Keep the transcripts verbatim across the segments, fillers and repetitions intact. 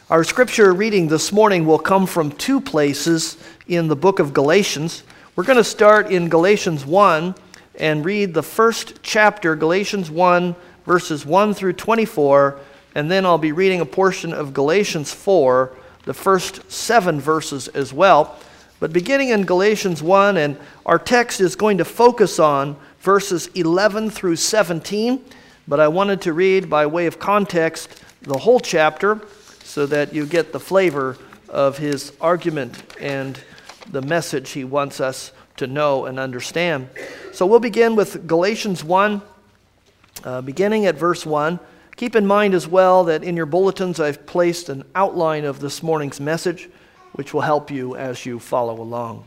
Our scripture reading this morning will come from two places in the book of Galatians. We're going to start in Galatians one and read the first chapter, Galatians one, verses one through twenty-four, and then I'll be reading a portion of Galatians four, the first seven verses as well. But beginning in Galatians one, and our text is going to focus on verses eleven through seventeen, but I wanted to read by way of context the whole chapter so that you get the flavor of his argument and the message he wants us to know and understand. So we'll begin with Galatians one, uh, beginning at verse one. Keep in mind as well that in your bulletins I've placed an outline of this morning's message, which will help you as you follow along.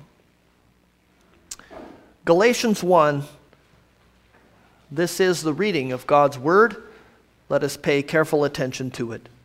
Galatians one, this is the reading of God's Word. Let us pay careful attention to it.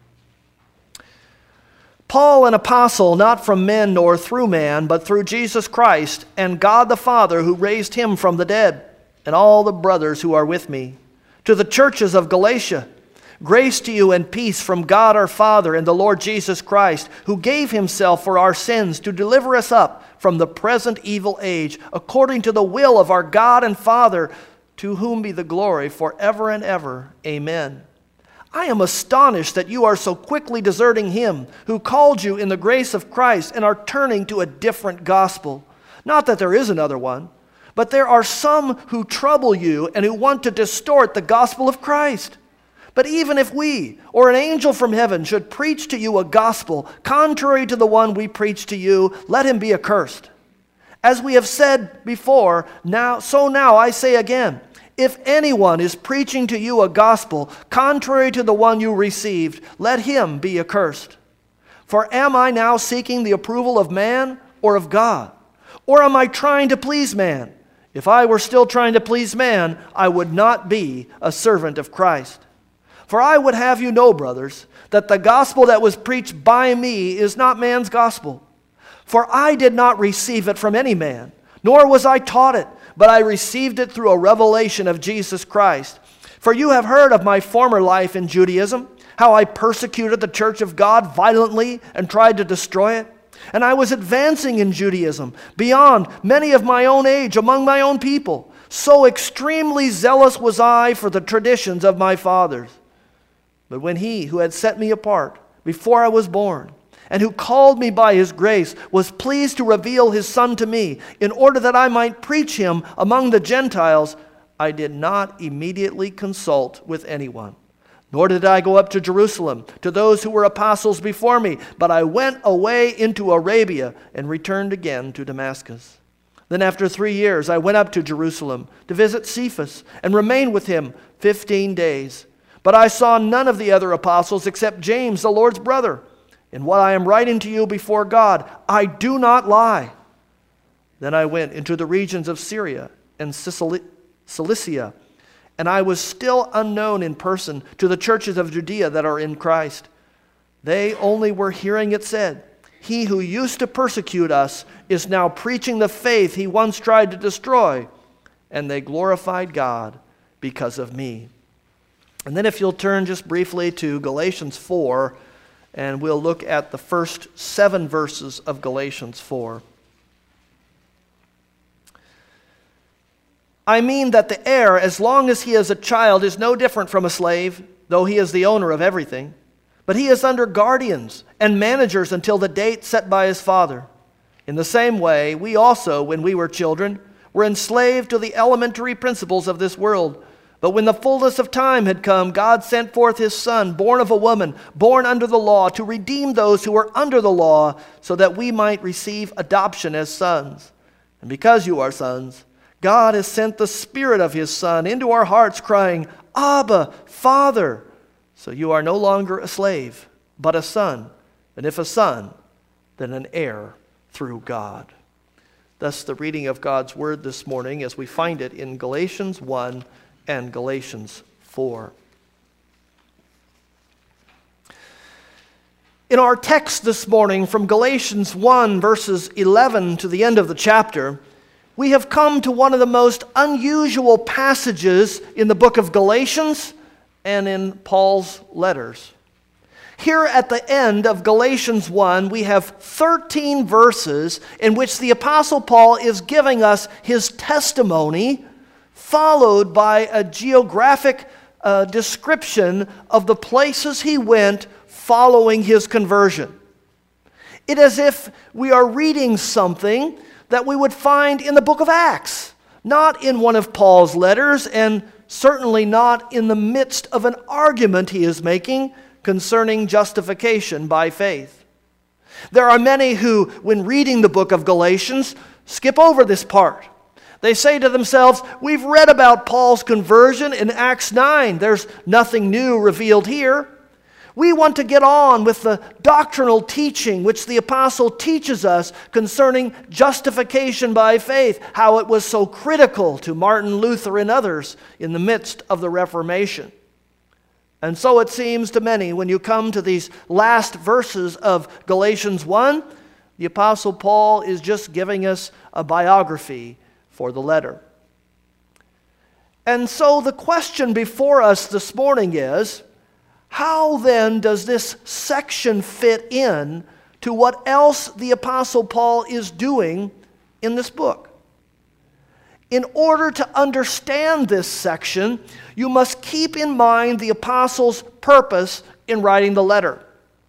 Paul, an apostle, not from men nor through man, but through Jesus Christ, and God the Father who raised him from the dead, and all the brothers who are with me, to the churches of Galatia, grace to you and peace from God our Father and the Lord Jesus Christ, who gave himself for our sins to deliver us up from the present evil age, according to the will of our God and Father, to whom be the glory forever and ever. Amen. I am astonished that you are so quickly deserting him who called you in the grace of Christ and are turning to a different gospel. Not that there is another one, but there are some who trouble you and who want to distort the gospel of Christ. But even if we or an angel from heaven should preach to you a gospel contrary to the one we preach to you, let him be accursed. As we have said before, now so now I say again, if anyone is preaching to you a gospel contrary to the one you received, let him be accursed. For am I now seeking the approval of man or of God? Or am I trying to please man? If I were still trying to please man, I would not be a servant of Christ. For I would have you know, brothers, that the gospel that was preached by me is not man's gospel. For I did not receive it from any man, nor was I taught it, but I received it through a revelation of Jesus Christ. For you have heard of my former life in Judaism, how I persecuted the church of God violently and tried to destroy it. And I was advancing in Judaism beyond many of my own age among my own people. So extremely zealous was I for the traditions of my fathers. But when he who had set me apart before I was born, and who called me by his grace, was pleased to reveal his Son to me, in order that I might preach him among the Gentiles, I did not immediately consult with anyone. Nor did I go up to Jerusalem to those who were apostles before me, but I went away into Arabia and returned again to Damascus. Then after three years I went up to Jerusalem to visit Cephas and remained with him fifteen days. But I saw none of the other apostles except James, the Lord's brother. In what I am writing to you before God, I do not lie. Then I went into the regions of Syria and Cilicia, and I was still unknown in person to the churches of Judea that are in Christ. They only were hearing it said, he who used to persecute us is now preaching the faith he once tried to destroy, and they glorified God because of me. And then if you'll turn just briefly to Galatians four, and we'll look at the first seven verses of Galatians four. I mean that the heir, as long as he is a child, is no different from a slave, though he is the owner of everything. But he is under guardians and managers until the date set by his father. In the same way, we also, when we were children, were enslaved to the elementary principles of this world. But when the fullness of time had come, God sent forth his Son, born of a woman, born under the law, to redeem those who were under the law, so that we might receive adoption as sons. And because you are sons, God has sent the Spirit of his Son into our hearts, crying, Abba, Father. So you are no longer a slave, but a son. And if a son, then an heir through God. Thus the reading of God's word this morning as we find it in Galatians one and Galatians four. In our text this morning from Galatians one, verses eleven to the end of the chapter, we have come to one of the most unusual passages in the book of Galatians and in Paul's letters. Here at the end of Galatians one, we have thirteen verses in which the Apostle Paul is giving us his testimony, followed by a geographic uh, description of the places he went following his conversion. It is as if we are reading something that we would find in the book of Acts, not in one of Paul's letters, and certainly not in the midst of an argument he is making concerning justification by faith. There are many who, when reading the book of Galatians, skip over this part. They say to themselves, we've read about Paul's conversion in Acts nine. There's nothing new revealed here. We want to get on with the doctrinal teaching which the apostle teaches us concerning justification by faith, how it was so critical to Martin Luther and others in the midst of the Reformation. And so it seems to many, when you come to these last verses of Galatians one, the Apostle Paul is just giving us a biography for the letter. And so the question before us this morning is, how then does this section fit in to what else the Apostle Paul is doing in this book? In order to understand this section, you must keep in mind the apostle's purpose in writing the letter.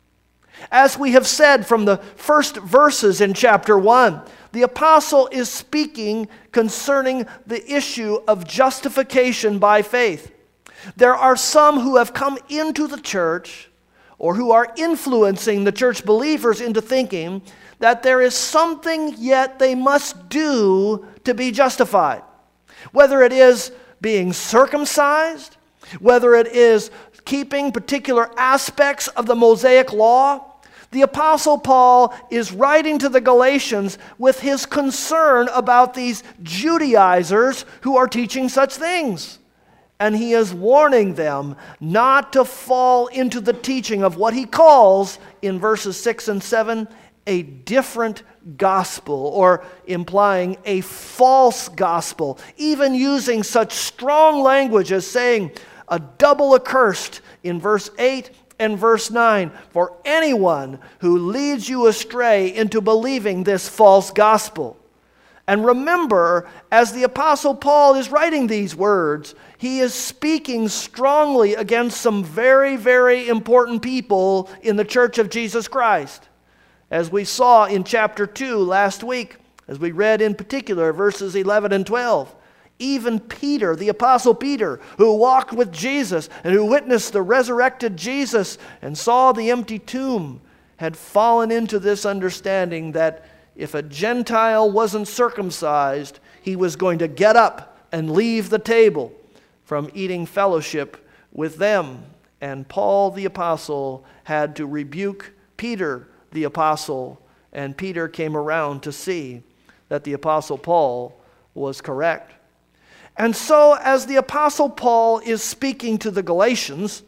As we have said from the first verses in chapter one, the apostle is speaking concerning the issue of justification by faith. There are some who have come into the church, or who are influencing the church believers into thinking that there is something yet they must do to be justified. Whether it is being circumcised, whether it is keeping particular aspects of the Mosaic law, the Apostle Paul is writing to the Galatians with his concern about these Judaizers who are teaching such things. And he is warning them not to fall into the teaching of what he calls, in verses six and seven, a different gospel, or implying a false gospel, even using such strong language as saying a double accursed in verse eight and verse nine for anyone who leads you astray into believing this false gospel. And remember, as the Apostle Paul is writing these words, he is speaking strongly against some very, very important people in the Church of Jesus Christ. As we saw in chapter two last week, as we read in particular verses eleven and twelve, even Peter, the Apostle Peter, who walked with Jesus and who witnessed the resurrected Jesus and saw the empty tomb, had fallen into this understanding that if a Gentile wasn't circumcised, he was going to get up and leave the table from eating fellowship with them. And Paul the Apostle had to rebuke Peter the Apostle, and Peter came around to see that the Apostle Paul was correct. And so as the Apostle Paul is speaking to the Galatians,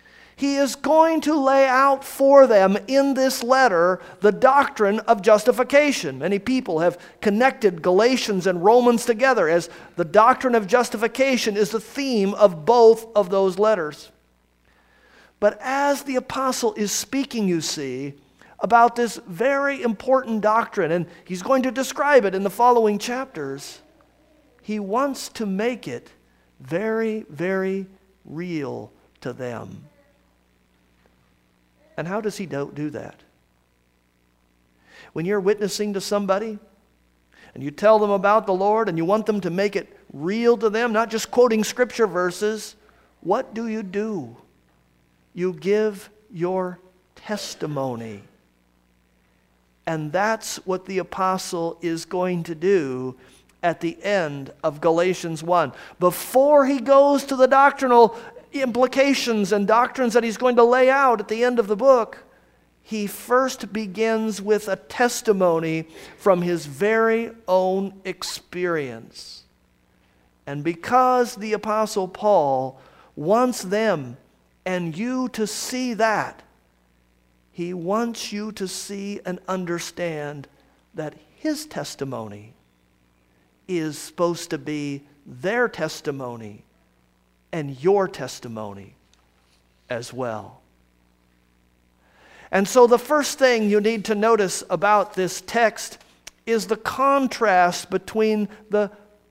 he is going to lay out for them in this letter the doctrine of justification. Many people have connected Galatians and Romans together as the doctrine of justification is the theme of both of those letters. But as the apostle is speaking, you see, about this very important doctrine, and he's going to describe it in the following chapters, he wants to make it very, very real to them. And how does he do that? When you're witnessing to somebody and you tell them about the Lord and you want them to make it real to them, not just quoting scripture verses, what do you do? You give your testimony. And that's what the apostle is going to do at the end of Galatians one. Before he goes to the doctrinal implications and doctrines that he's going to lay out at the end of the book, he first begins with a testimony from his very own experience. And because the Apostle Paul wants them and you to see that, he wants you to see and understand that his testimony is supposed to be their testimony and your testimony as well. And so the first thing you need to notice about this text is the contrast between the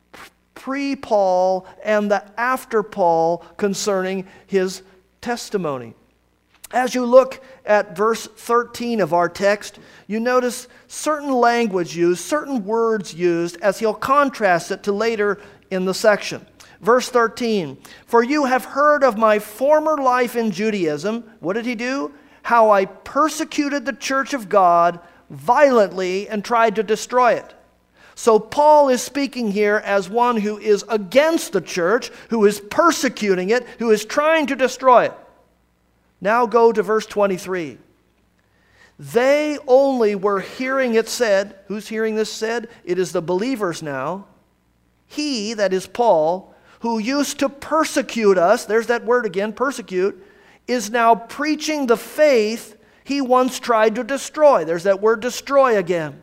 pre-Paul and the after-Paul concerning his testimony. As you look at verse thirteen of our text, you notice certain language used, certain words used, as he'll contrast it to later in the section. Verse thirteen, "For you have heard of my former life in Judaism." What did he do? "How I persecuted the church of God violently and tried to destroy it." So Paul is speaking here as one who is against the church, who is persecuting it, who is trying to destroy it. Now go to verse twenty-three. "They only were hearing it said," who's hearing this said? It is the believers now. "He," that is Paul, "who used to persecute us," there's that word again, persecute, "is now preaching the faith he once tried to destroy." There's that word destroy again.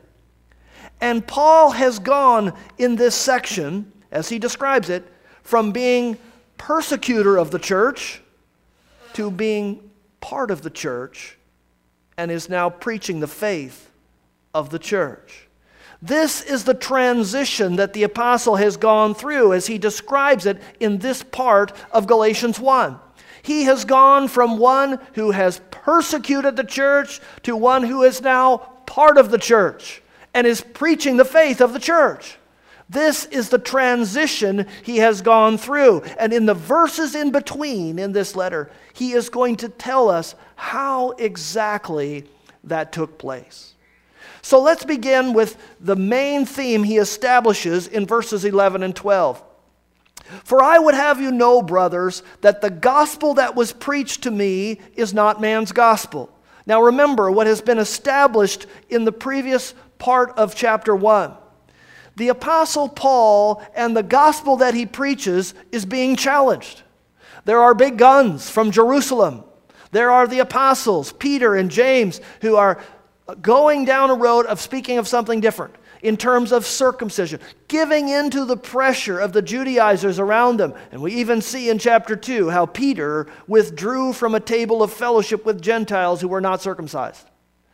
And Paul has gone in this section, as he describes it, from being persecutor of the church to being part of the church, and is now preaching the faith of the church. This is the transition that the apostle has gone through as he describes it in this part of Galatians one. He has gone from one who has persecuted the church to one who is now part of the church and is preaching the faith of the church. This is the transition he has gone through. And in the verses in between in this letter, he is going to tell us how exactly that took place. So let's begin with the main theme he establishes in verses eleven and twelve. "For I would have you know, brothers, that the gospel that was preached to me is not man's gospel." Now remember what has been established in the previous part of chapter one. The apostle Paul and the gospel that he preaches is being challenged. There are big guns from Jerusalem. There are the apostles, Peter and James, who are going down a road of speaking of something different in terms of circumcision, giving into the pressure of the Judaizers around them. And we even see in chapter two how Peter withdrew from a table of fellowship with Gentiles who were not circumcised.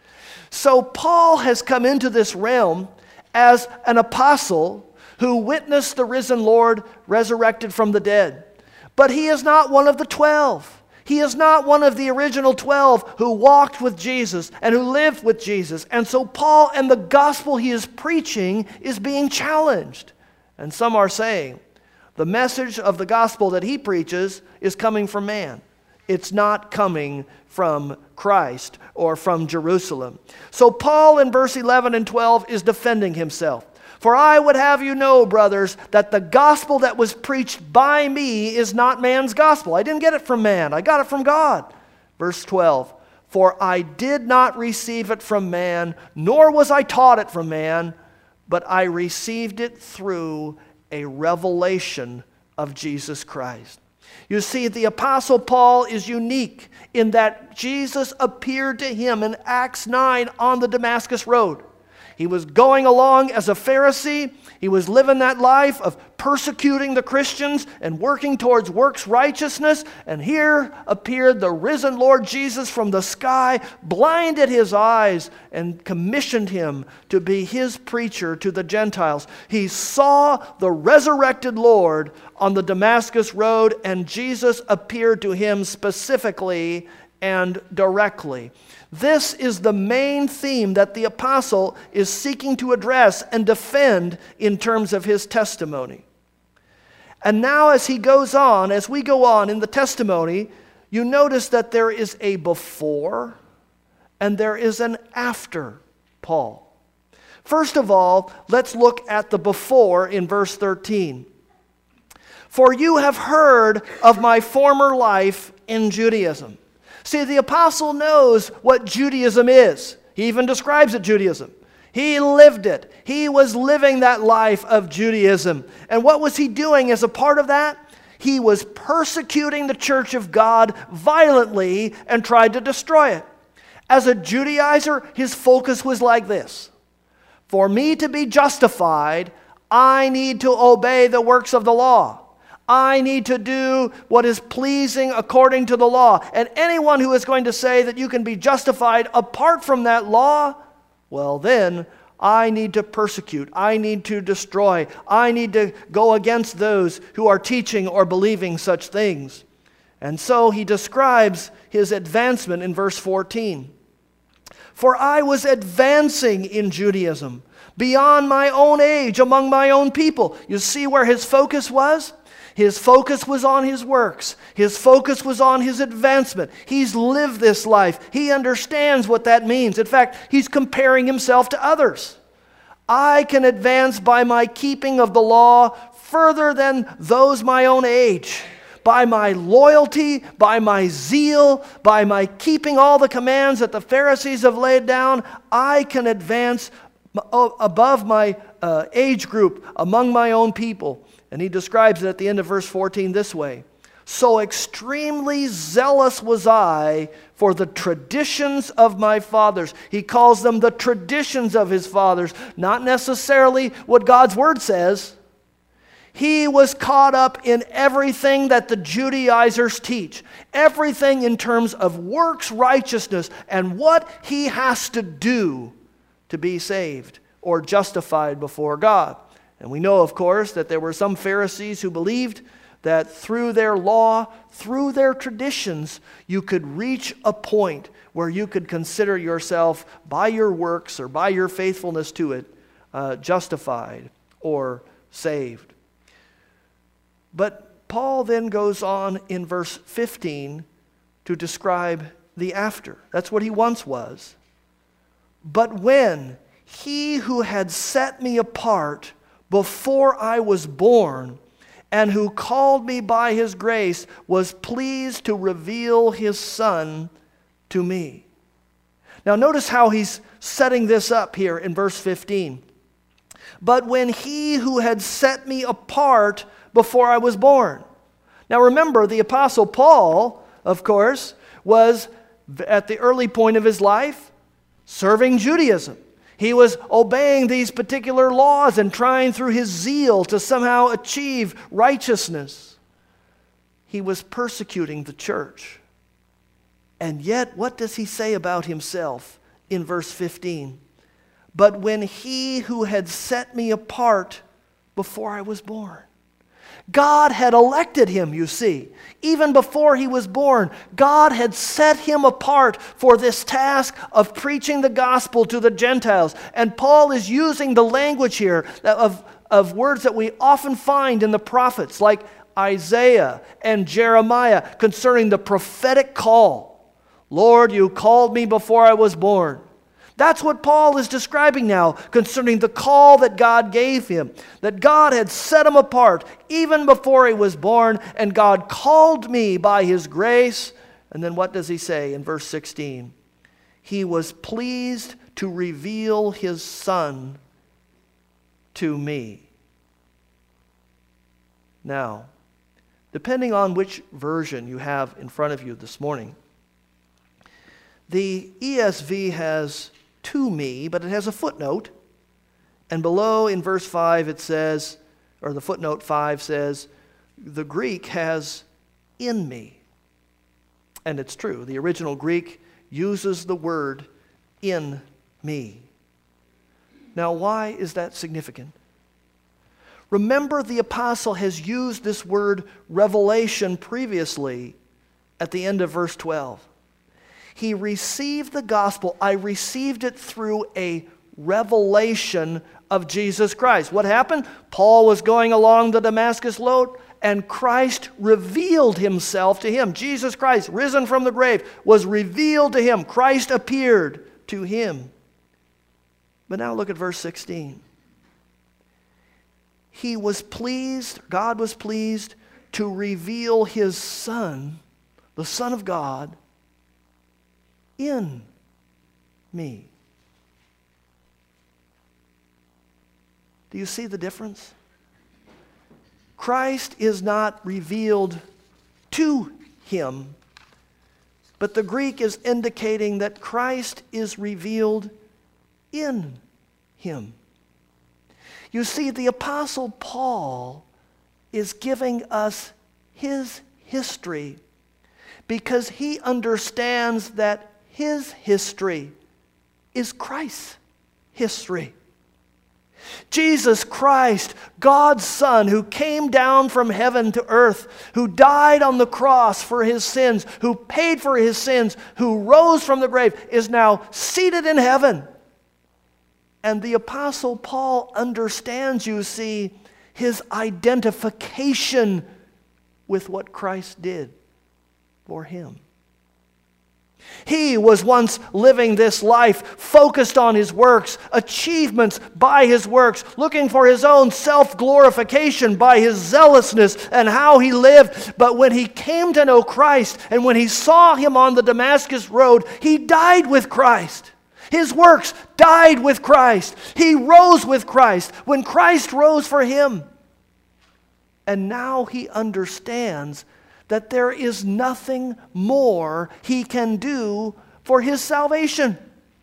So Paul has come into this realm as an apostle who witnessed the risen Lord resurrected from the dead. But he is not one of the twelve. He is not one of the original twelve who walked with Jesus and who lived with Jesus. And so Paul and the gospel he is preaching is being challenged. And some are saying the message of the gospel that he preaches is coming from man. It's not coming from Christ or from Jerusalem. So Paul in verse eleven and twelve is defending himself. "For I would have you know, brothers, that the gospel that was preached by me is not man's gospel." I didn't get it from man. I got it from God. Verse twelve. "For I did not receive it from man, nor was I taught it from man, but I received it through a revelation of Jesus Christ." You see, the apostle Paul is unique in that Jesus appeared to him in Acts nine on the Damascus road. He was going along as a Pharisee. He was living that life of persecuting the Christians and working towards works righteousness. And here appeared the risen Lord Jesus from the sky, blinded his eyes, and commissioned him to be his preacher to the Gentiles. He saw the resurrected Lord on the Damascus road, and Jesus appeared to him specifically and directly. This is the main theme that the apostle is seeking to address and defend in terms of his testimony. And now as he goes on, as we go on in the testimony, you notice that there is a before and there is an after Paul. First of all, let's look at the before in verse thirteen. "For you have heard of my former life in Judaism." See, the apostle knows what Judaism is. He even describes it Judaism. He lived it. He was living that life of Judaism. And what was he doing as a part of that? He was persecuting the church of God violently and tried to destroy it. As a Judaizer, his focus was like this: for me to be justified, I need to obey the works of the law. I need to do what is pleasing according to the law. And anyone who is going to say that you can be justified apart from that law, well then, I need to persecute. I need to destroy. I need to go against those who are teaching or believing such things. And so he describes his advancement in verse fourteen. For I was advancing in Judaism beyond my own age among my own people. You see where his focus was? His focus was on his works. His focus was on his advancement. He's lived this life. He understands what that means. In fact, he's comparing himself to others. I can advance by my keeping of the law further than those my own age. By my loyalty, by my zeal, by my keeping all the commands that the Pharisees have laid down, I can advance above my uh, age group among my own people. And he describes it at the end of verse fourteen this way. So extremely zealous was I for the traditions of my fathers. He calls them the traditions of his fathers, not necessarily what God's word says. He was caught up in everything that the Judaizers teach. Everything in terms of works righteousness and what he has to do to be saved or justified before God. And we know, of course, that there were some Pharisees who believed that through their law, through their traditions, you could reach a point where you could consider yourself by your works or by your faithfulness to it uh, justified or saved. But Paul then goes on in verse fifteen to describe the after. That's what he once was. But when he who had set me apart before I was born, and who called me by his grace, was pleased to reveal his Son to me. Now notice how he's setting this up here in verse fifteen. But when he who had set me apart before I was born. Now remember, the Apostle Paul, of course, was at the early point of his life serving Judaism. He was obeying these particular laws and trying through his zeal to somehow achieve righteousness. He was persecuting the church. And yet, what does he say about himself in verse fifteen? But when he who had set me apart before I was born. God had elected him, you see. Even before he was born, God had set him apart for this task of preaching the gospel to the Gentiles. And Paul is using the language here of, of words that we often find in the prophets, like Isaiah and Jeremiah, concerning the prophetic call. Lord, you called me before I was born. That's what Paul is describing now concerning the call that God gave him. That God had set him apart even before he was born, and God called me by his grace. And then what does he say in verse sixteen? He was pleased to reveal his Son to me. Now, depending on which version you have in front of you this morning, the E S V has to me, but it has a footnote. And below in verse five it says, or the footnote five says, the Greek has in me. And it's true. The original Greek uses the word in me. Now, why is that significant? Remember, the apostle has used this word revelation previously at the end of verse twelve. He received the gospel. I received it through a revelation of Jesus Christ. What happened? Paul was going along the Damascus road, and Christ revealed himself to him. Jesus Christ, risen from the grave, was revealed to him. Christ appeared to him. But now look at verse sixteen. He was pleased, God was pleased to reveal his Son, the Son of God, in me. Do you see the difference? Christ is not revealed to him, but the Greek is indicating that Christ is revealed in him. You see, the Apostle Paul is giving us his history because he understands that his history is Christ's history. Jesus Christ, God's Son, who came down from heaven to earth, who died on the cross for his sins, who paid for his sins, who rose from the grave, is now seated in heaven. And the Apostle Paul understands, you see, his identification with what Christ did for him. He was once living this life focused on his works, achievements by his works, looking for his own self-glorification by his zealousness and how he lived. But when he came to know Christ and when he saw him on the Damascus road, he died with Christ. His works died with Christ. He rose with Christ when Christ rose for him. And now he understands that there is nothing more he can do for his salvation.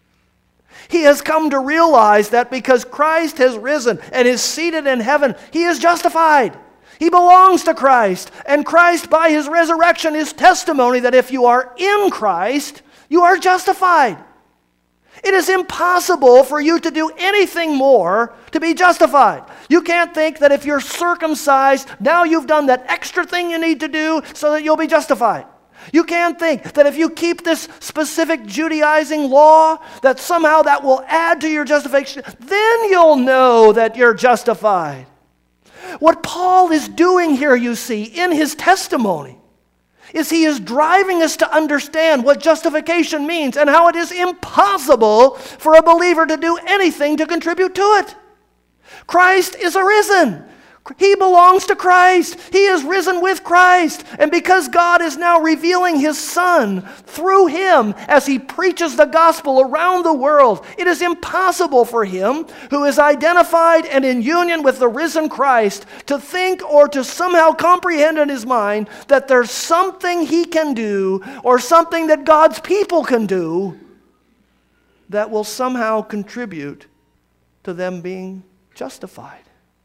He has come to realize that because Christ has risen and is seated in heaven, he is justified. He belongs to Christ. And Christ, by his resurrection, is testimony that if you are in Christ, you are justified. It is impossible for you to do anything more to be justified. You can't think that if you're circumcised, now you've done that extra thing you need to do so that you'll be justified. You can't think that if you keep this specific Judaizing law, that somehow that will add to your justification. Then you'll know that you're justified. What Paul is doing here, you see, in his testimony, is he is driving us to understand what justification means and how it is impossible for a believer to do anything to contribute to it. Christ is arisen. He belongs to Christ. He is risen with Christ. And because God is now revealing his Son through him as he preaches the gospel around the world, it is impossible for him, who is identified and in union with the risen Christ, to think or to somehow comprehend in his mind that there's something he can do or something that God's people can do that will somehow contribute to them being justified.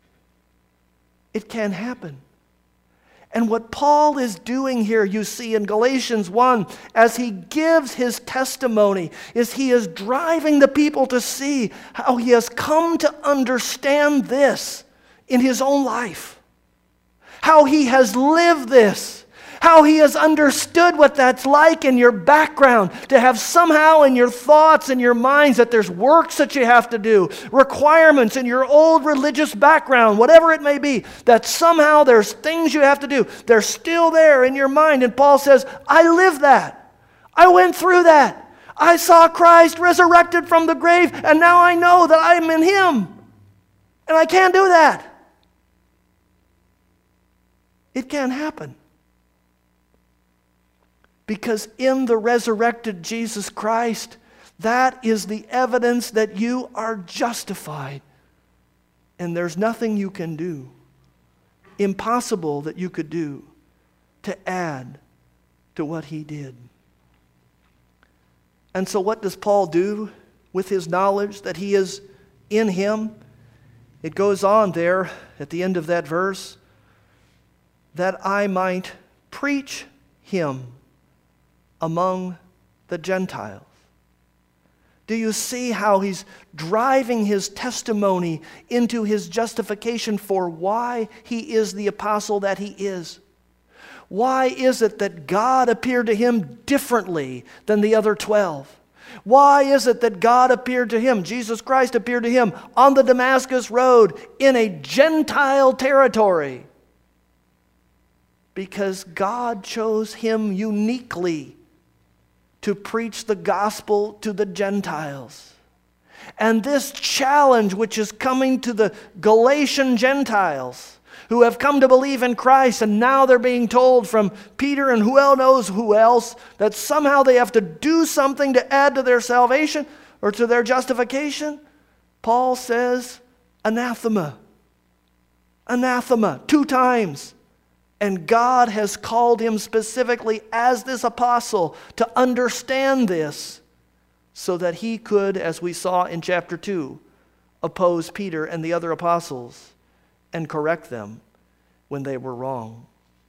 It can happen. And what Paul is doing here, you see in Galatians one, as he gives his testimony, is he is driving the people to see how he has come to understand this in his own life. How he has lived this. How he has understood what that's like in your background, to have somehow in your thoughts and your minds that there's works that you have to do, requirements in your old religious background, whatever it may be, that somehow there's things you have to do. They're still there in your mind. And Paul says, I lived that. I went through that. I saw Christ resurrected from the grave, and now I know that I'm in him. And I can't do that. It can't happen. Because in the resurrected Jesus Christ, that is the evidence that you are justified. And there's nothing you can do, impossible that you could do, to add to what he did. And so what does Paul do with his knowledge that he is in him? It goes on there at the end of that verse, that I might preach him among the Gentiles. Do you see how he's driving his testimony into his justification for why he is the apostle that he is? Why is it that God appeared to him differently than the other twelve? Why is it that God appeared to him, Jesus Christ appeared to him on the Damascus road in a Gentile territory? Because God chose him uniquely to preach the gospel to the Gentiles. And this challenge which is coming to the Galatian Gentiles who have come to believe in Christ, and now they're being told from Peter and who else knows who else that somehow they have to do something to add to their salvation or to their justification. Paul says, anathema. Anathema, two times. And God has called him specifically as this apostle to understand this so that he could, as we saw in chapter two, oppose Peter and the other apostles and correct them when they were wrong.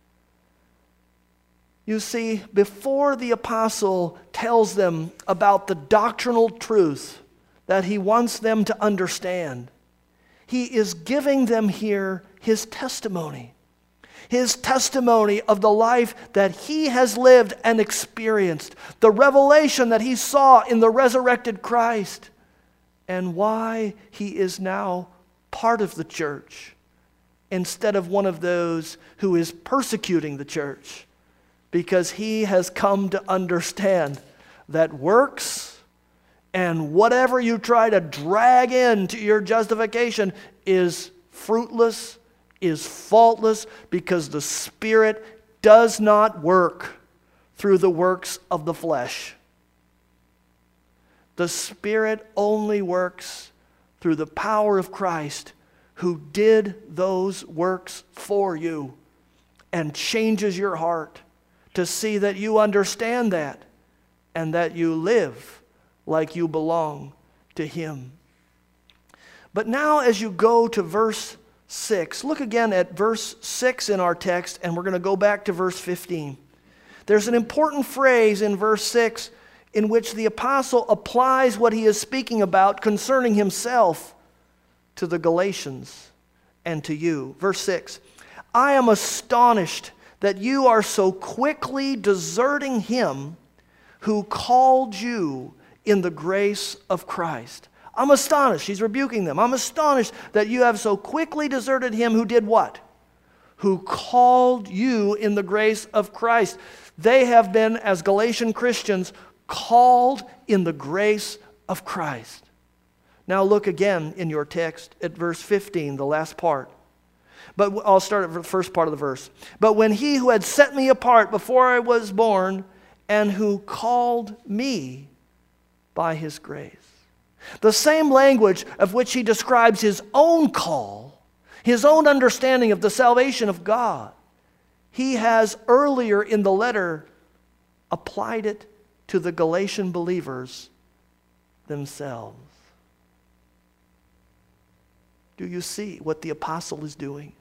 You see, before the apostle tells them about the doctrinal truth that he wants them to understand, he is giving them here his testimony. His testimony of the life that he has lived and experienced, the revelation that he saw in the resurrected Christ, and why he is now part of the church instead of one of those who is persecuting the church, because he has come to understand that works and whatever you try to drag into your justification is fruitless, is faultless, because the Spirit does not work through the works of the flesh. The Spirit only works through the power of Christ, who did those works for you and changes your heart to see that you understand that and that you live like you belong to Him. But now as you go to verse six, look again at verse six in our text, and we're going to go back to verse fifteen. There's an important phrase in verse six in which the apostle applies what he is speaking about concerning himself to the Galatians and to you. Verse six, I am astonished that you are so quickly deserting him who called you in the grace of Christ. I'm astonished. He's rebuking them. I'm astonished that you have so quickly deserted him who did what? Who called you in the grace of Christ. They have been, as Galatian Christians, called in the grace of Christ. Now look again in your text at verse fifteen, the last part. But I'll start at the first part of the verse. But when he who had set me apart before I was born, and who called me by his grace. The same language of which he describes his own call, his own understanding of the salvation of God, he has earlier in the letter applied it to the Galatian believers themselves. Do you see what the apostle is doing?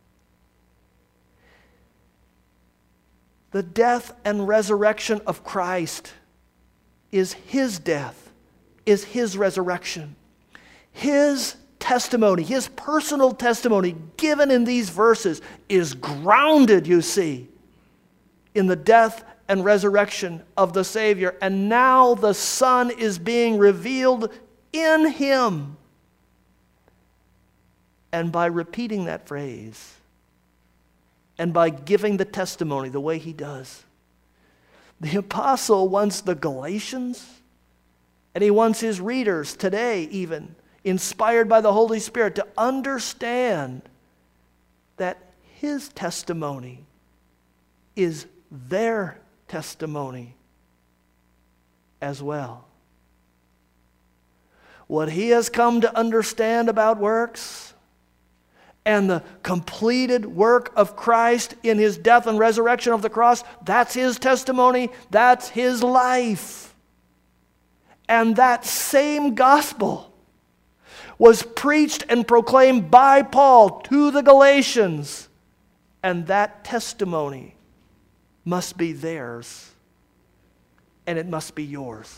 The death and resurrection of Christ is his death, is his resurrection. His testimony, his personal testimony given in these verses is grounded, you see, in the death and resurrection of the Savior. And now the Son is being revealed in him. And by repeating that phrase, and by giving the testimony the way he does, the apostle wants the Galatians, and he wants his readers today even, inspired by the Holy Spirit, to understand that his testimony is their testimony as well. What he has come to understand about works and the completed work of Christ in his death and resurrection of the cross, that's his testimony, that's his life. And that same gospel was preached and proclaimed by Paul to the Galatians, and that testimony must be theirs, and it must be yours.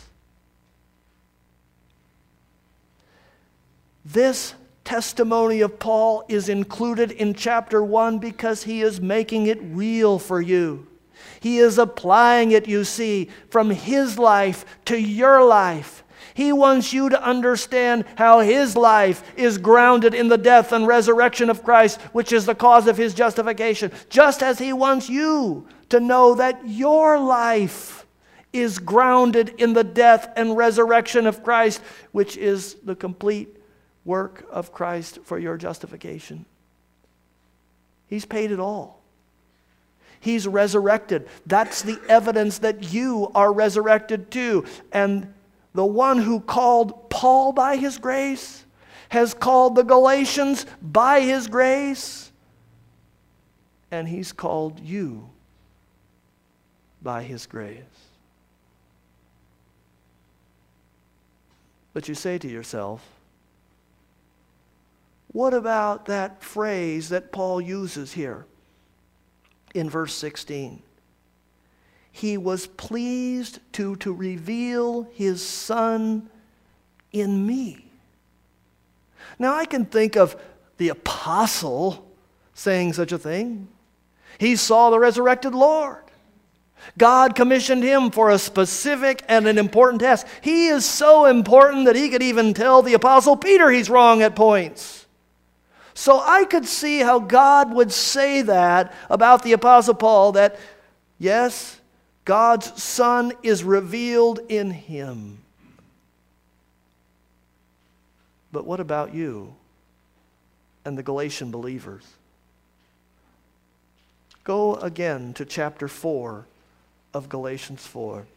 This testimony of Paul is included in chapter one because he is making it real for you. He is applying it, you see, from his life to your life. He wants you to understand how his life is grounded in the death and resurrection of Christ, which is the cause of his justification, just as he wants you to know that your life is grounded in the death and resurrection of Christ, which is the complete work of Christ for your justification. He's paid it all. He's resurrected. That's the evidence that you are resurrected too. And the one who called Paul by his grace has called the Galatians by his grace, and he's called you by his grace. But you say to yourself, what about that phrase that Paul uses here? in verse sixteen. He was pleased to, to reveal his Son in me. Now I can think of the apostle saying such a thing. He saw the resurrected Lord. God commissioned him for a specific and an important task. He is so important that he could even tell the apostle Peter he's wrong at points. So I could see how God would say that about the apostle Paul, that yes, God's Son is revealed in him. But what about you and the Galatian believers? Go again to chapter four of Galatians four.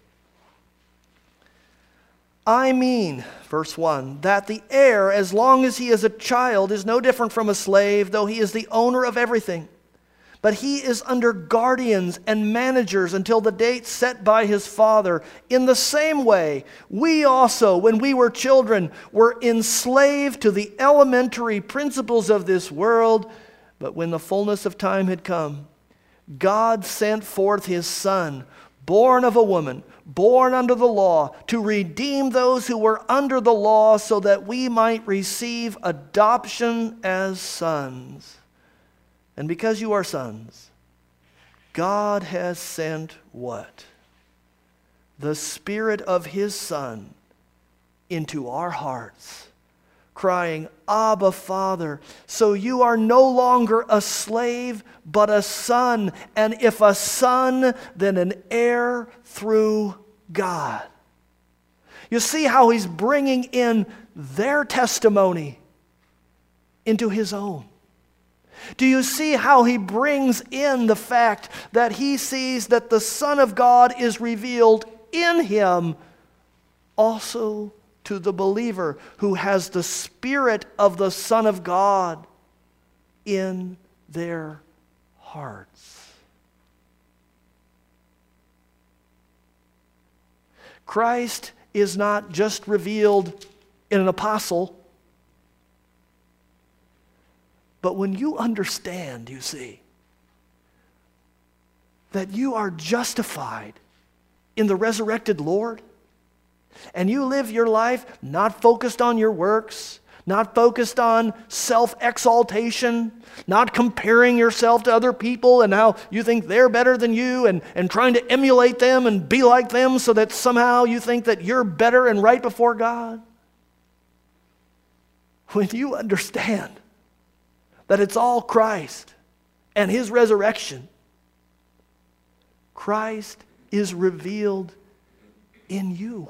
I mean, verse one, that the heir, as long as he is a child, is no different from a slave, though he is the owner of everything. But he is under guardians and managers until the date set by his father. In the same way, we also, when we were children, were enslaved to the elementary principles of this world. But when the fullness of time had come, God sent forth his Son, born of a woman, born under the law, to redeem those who were under the law, so that we might receive adoption as sons. And because you are sons, God has sent what? The Spirit of his Son into our hearts, crying, Abba, Father. So you are no longer a slave, but a son. And if a son, then an heir through God. You see how he's bringing in their testimony into his own. Do you see how he brings in the fact that he sees that the Son of God is revealed in him also to the believer who has the Spirit of the Son of God in their hearts? Christ is not just revealed in an apostle, but when you understand, you see, that you are justified in the resurrected Lord, and you live your life not focused on your works, not focused on self-exaltation, not comparing yourself to other people and how you think they're better than you, and, and trying to emulate them and be like them so that somehow you think that you're better and right before God. When you understand that it's all Christ and his resurrection, Christ is revealed in you.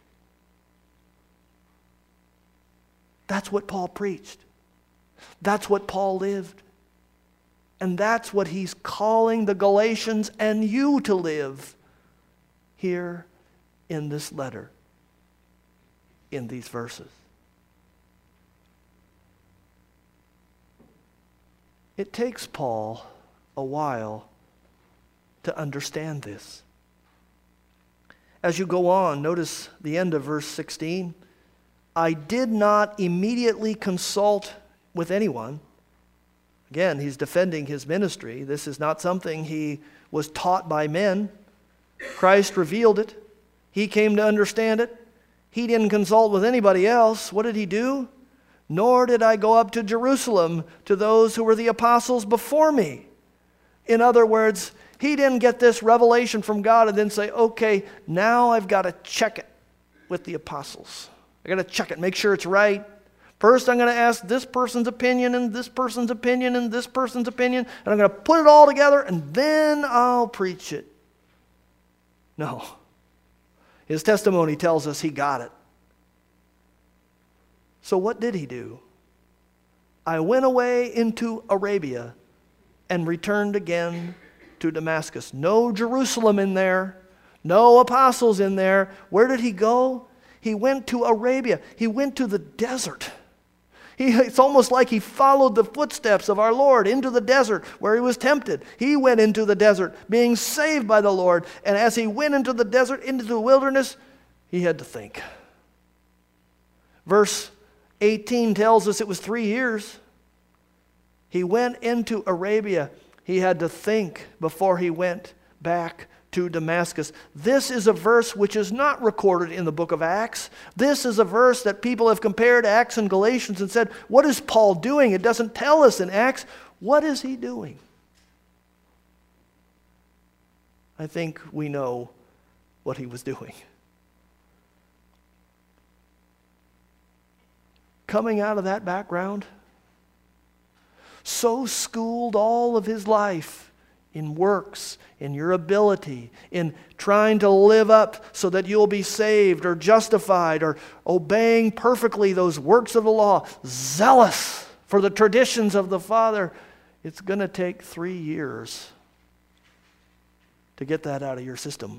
That's what Paul preached. That's what Paul lived. And that's what he's calling the Galatians and you to live here in this letter, in these verses. It takes Paul a while to understand this. As you go on, notice the end of verse sixteen. I did not immediately consult with anyone. Again, he's defending his ministry. This is not something he was taught by men. Christ revealed it. He came to understand it. He didn't consult with anybody else. What did he do? Nor did I go up to Jerusalem to those who were the apostles before me. In other words, he didn't get this revelation from God and then say, okay, now I've got to check it with the apostles. I got to check it, make sure it's right. First, I'm going to ask this person's opinion and this person's opinion and this person's opinion, and I'm going to put it all together, and then I'll preach it. No. His testimony tells us he got it. So what did he do? I went away into Arabia and returned again to Damascus. No Jerusalem in there. No apostles in there. Where did he go? He went to Arabia. He went to the desert. He, it's almost like he followed the footsteps of our Lord into the desert where he was tempted. He went into the desert being saved by the Lord. And as he went into the desert, into the wilderness, he had to think. Verse eighteen tells us it was three years. He went into Arabia he had to think before he went back to Damascus. This is a verse which is not recorded in the book of Acts. This is a verse that people have compared Acts and Galatians and said, what is Paul doing? It doesn't tell us in Acts. What is he doing? I think we know what he was doing. Coming out of that background, so schooled all of his life in works, in your ability, in trying to live up so that you'll be saved or justified or obeying perfectly those works of the law, zealous for the traditions of the Father, it's going to take three years to get that out of your system.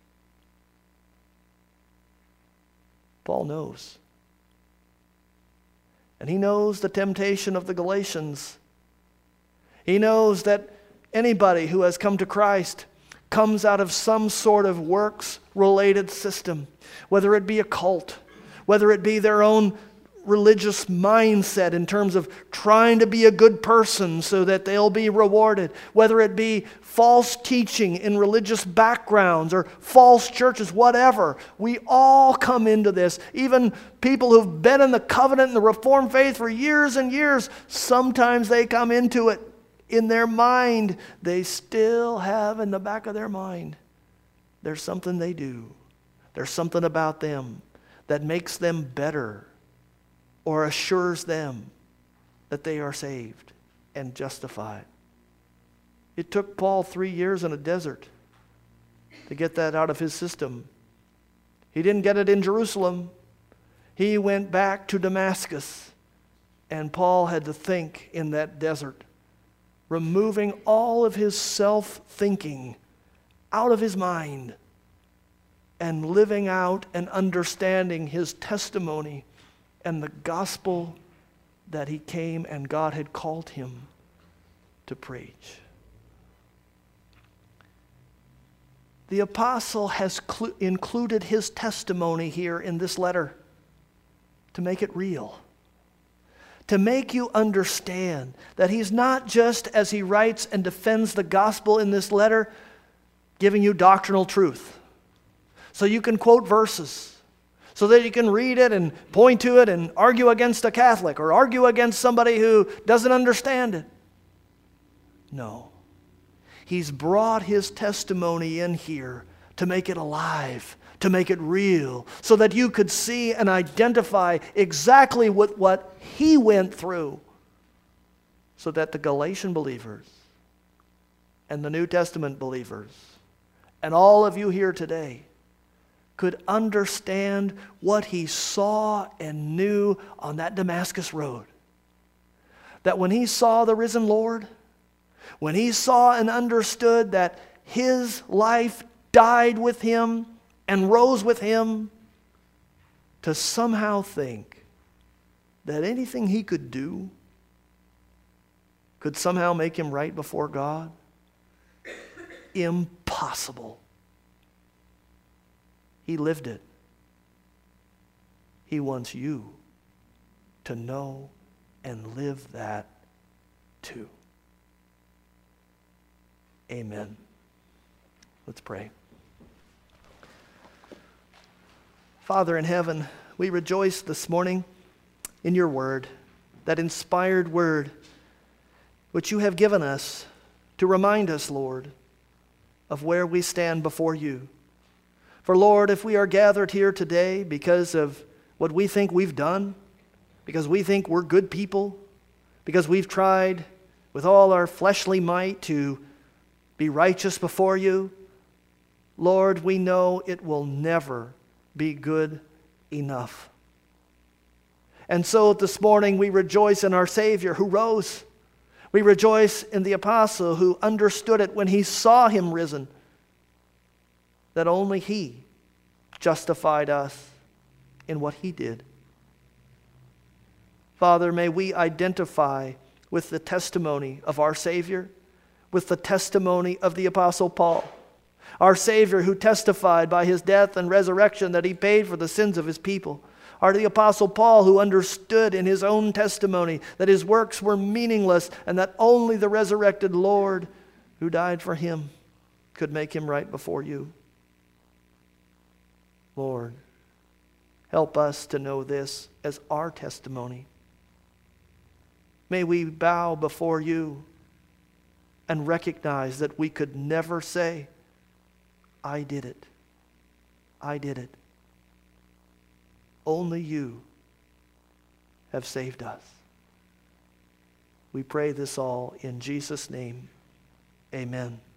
Paul knows. And he knows the temptation of the Galatians. He knows that anybody who has come to Christ comes out of some sort of works-related system, whether it be a cult, whether it be their own religious mindset in terms of trying to be a good person so that they'll be rewarded, whether it be false teaching in religious backgrounds or false churches, whatever. We all come into this. Even people who've been in the covenant and the Reformed faith for years and years, sometimes they come into it in their mind. They still have in the back of their mind, there's something they do. There's something about them that makes them better or assures them that they are saved and justified. It took Paul three years in a desert to get that out of his system. He didn't get it in Jerusalem. He went back to Damascus, and Paul had to think in that desert, removing all of his self-thinking out of his mind and living out and understanding his testimony and the gospel that he came and God had called him to preach. The apostle has cl- included his testimony here in this letter to make it real, to make you understand that he's not just, as he writes and defends the gospel in this letter, giving you doctrinal truth. So you can quote verses, so that you can read it and point to it and argue against a Catholic or argue against somebody who doesn't understand it. No. He's brought his testimony in here to make it alive, to make it real, so that you could see and identify exactly what, what he went through, so that the Galatian believers and the New Testament believers and all of you here today could understand what he saw and knew on that Damascus road. That when he saw the risen Lord, when he saw and understood that his life died with him and rose with him, to somehow think that anything he could do could somehow make him right before God? Impossible. He lived it. He wants you to know and live that too. Amen. Let's pray. Father in heaven, we rejoice this morning in your word, that inspired word which you have given us to remind us, Lord, of where we stand before you. For Lord, if we are gathered here today because of what we think we've done, because we think we're good people, because we've tried with all our fleshly might to be righteous before you, Lord, we know it will never be good enough. And so this morning we rejoice in our Savior who rose. We rejoice in the apostle who understood it when he saw him risen, that only he justified us in what he did. Father, may we identify with the testimony of our Savior, with the testimony of the Apostle Paul, our Savior who testified by his death and resurrection that he paid for the sins of his people. Or the Apostle Paul, who understood in his own testimony that his works were meaningless and that only the resurrected Lord who died for him could make him right before you. Lord, help us to know this as our testimony. May we bow before you and recognize that we could never say, I did it. I did it. Only you have saved us. We pray this all in Jesus' name. Amen.